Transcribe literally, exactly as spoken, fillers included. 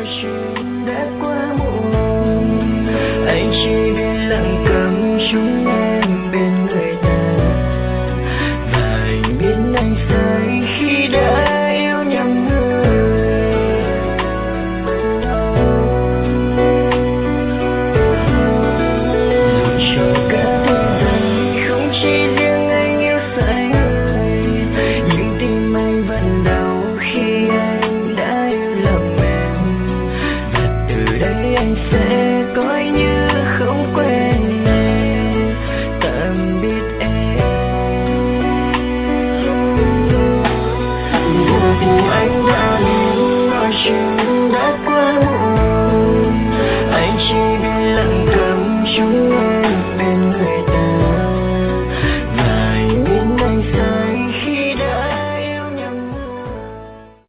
mọi chuyện đã quá muộn. Anh chỉ biết lặng cầm chung